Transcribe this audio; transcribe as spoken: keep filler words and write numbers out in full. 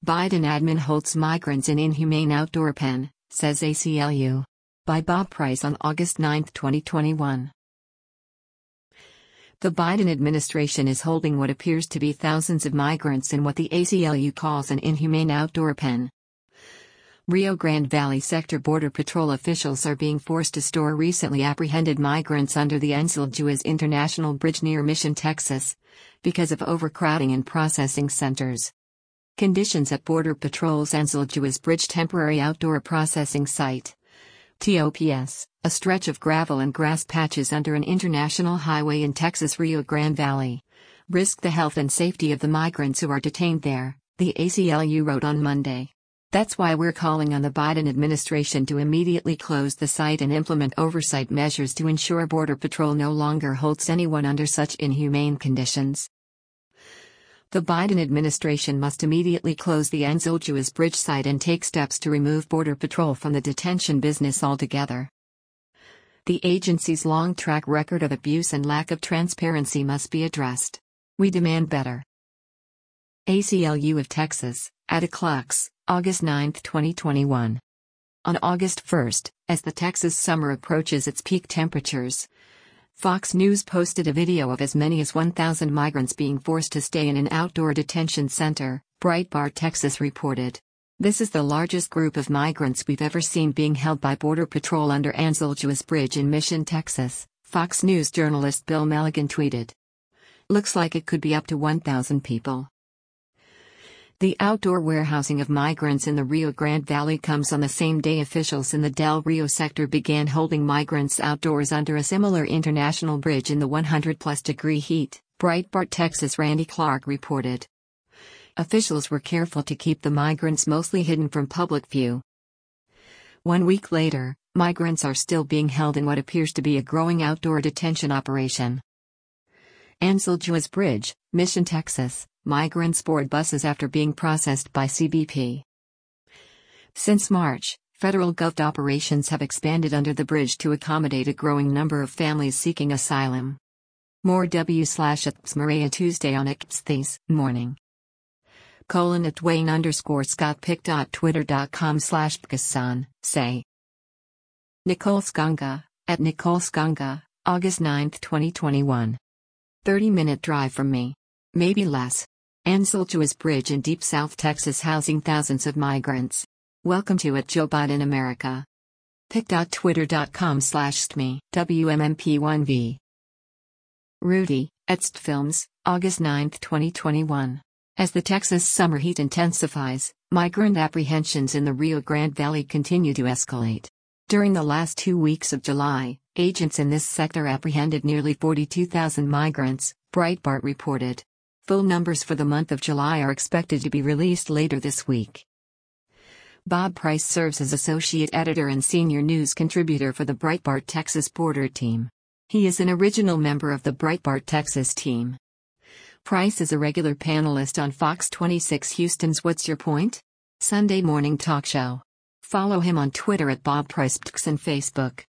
Biden admin holds migrants in inhumane outdoor pen, says A C L U. By Bob Price on August ninth, twenty twenty-one. The Biden administration is holding what appears to be thousands of migrants in what the A C L U calls an inhumane outdoor pen. Rio Grande Valley Sector Border Patrol officials are being forced to store recently apprehended migrants under the Anzalduas International Bridge near Mission, Texas, because of overcrowding in processing centers. Conditions at Border Patrol's Anzalduas Bridge Temporary Outdoor Processing Site T O P S, a stretch of gravel and grass patches under an international highway in Texas' Rio Grande Valley, risk the health and safety of the migrants who are detained there, the A C L U wrote on Monday. That's why we're calling on the Biden administration to immediately close the site and implement oversight measures to ensure Border Patrol no longer holds anyone under such inhumane conditions. The Biden administration must immediately close the Anzalduas Bridge site and take steps to remove Border Patrol from the detention business altogether. The agency's long track record of abuse and lack of transparency must be addressed. We demand better. A C L U of Texas, at Atticlux, August ninth, twenty twenty-one. On August first, as the Texas summer approaches its peak temperatures, Fox News posted a video of as many as one thousand migrants being forced to stay in an outdoor detention center, Breitbart Texas reported. This is the largest group of migrants we've ever seen being held by Border Patrol under Anzalduas Bridge in Mission, Texas, Fox News journalist Bill Milligan tweeted. Looks like it could be up to one thousand people. The outdoor warehousing of migrants in the Rio Grande Valley comes on the same day officials in the Del Rio sector began holding migrants outdoors under a similar international bridge in the one hundred plus degree heat, Breitbart Texas' Randy Clark reported. Officials were careful to keep the migrants mostly hidden from public view. One week later, migrants are still being held in what appears to be a growing outdoor detention operation. Anzalduas Bridge, Mission, Texas. Migrants board buses after being processed by C B P. Since March, federal government operations have expanded under the bridge to accommodate a growing number of families seeking asylum. More W slash at Maria Tuesday on X morning. Colon at Dwayne underscore Scott pic dot twitter dot com slash Pkasan, say. Nicole Skunga, at Nicole Skunga, August ninth, twenty twenty-one. thirty minute drive from me. Maybe less. Anzalduas Bridge in Deep South Texas housing thousands of migrants. Welcome to it, Joe Biden America. pic dot twitter dot com slash stme, W M M P one V. Rudy, at St Films, August ninth, twenty twenty-one. As the Texas summer heat intensifies, migrant apprehensions in the Rio Grande Valley continue to escalate. During the last two weeks of July, agents in this sector apprehended nearly forty-two thousand migrants, Breitbart reported. Full numbers for the month of July are expected to be released later this week. Bob Price serves as associate editor and senior news contributor for the Breitbart Texas Border team. He is an original member of the Breitbart Texas team. Price is a regular panelist on Fox twenty-six Houston's What's Your Point? Sunday morning talk show. Follow him on Twitter at Bob Price and Facebook.